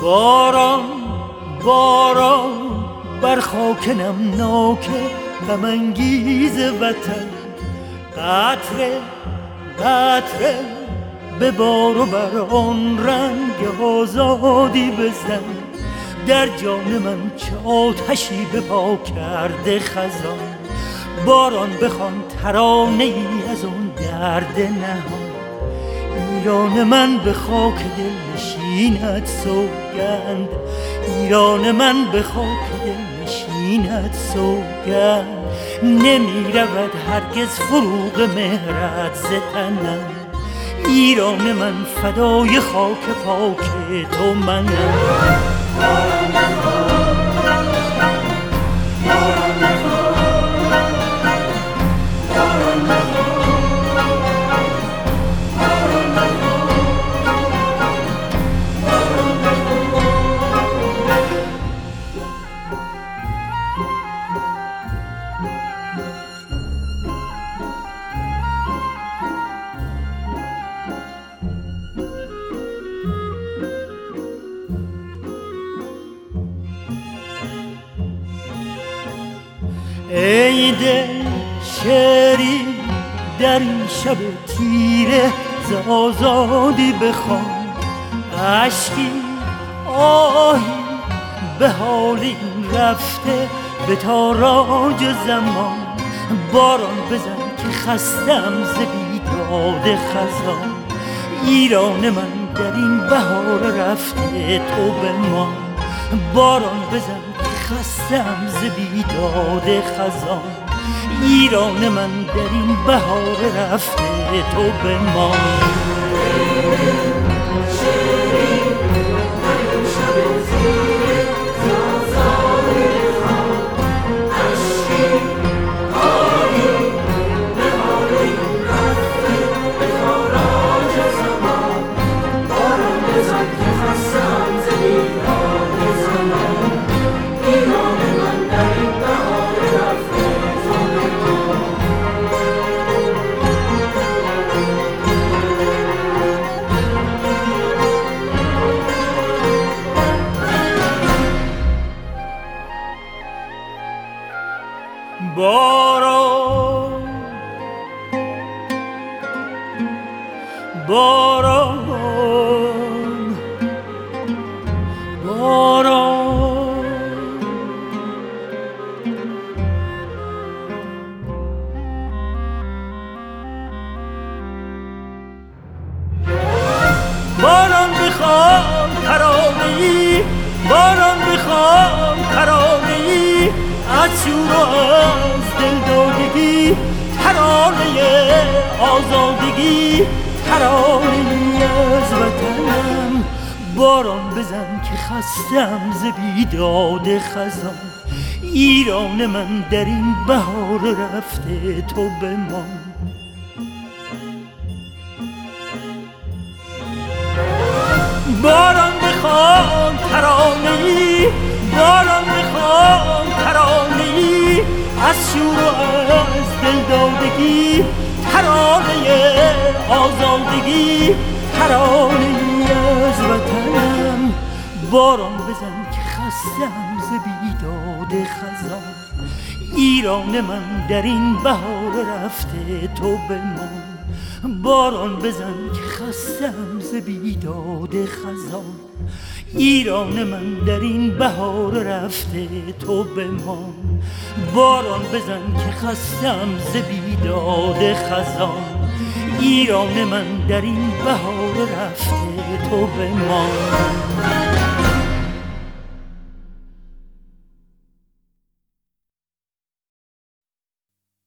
باران باران بر خاک نمناک غم انگیز وطن، قطره قطره به بار و بر آن رنگ آزادی بزن. در جان من چه آتشی به پا کرده خزان، باران بخوان ترانه ای از اون درد نهان. ایران من به خاک دل نشینت سوگند، ایران من به خاک دل نشینت سوگند. نمی رود هرگز فروغ مهرت ز تنم، ایران من فدای خاک پاک تو منم. ای دل شعری در این شب تیره ز آزادی بخوان، اشکی آهی به حال این رفته به تاراج زمان. باران بزن که خستم ز بیداد خزان، ایران من در این بهار رفته تو بمان. باران بزن خستم ز بیداد خزان، ایران من در این بهار رفته تو بمان. باران باران باران باران بخوان ترانه‌ای، باران بخوان ترانه‌ای از شور و از دل دادگی، ترانه آزادگی، ترانه از وطنم. باران بزن که خستم ز بیداد خزان، ایران من در این بهار رفته تو بمان. باران بخوان ترانه‌ای، باران بخوان ترانه‌ای از شور و از دل دادگی، ترانه آزادگی، ترانه از وطنم. باران بزن که خستم ز بیداد خزان، ایران من در این بهار رفته تو بمان. باران بزن که خستم ز بیداد خزان، ایران من در این بهار رفته تو بمان. باران بزن که خستم ز بیداد خزان، ایران من در این بهار رفته تو بمان.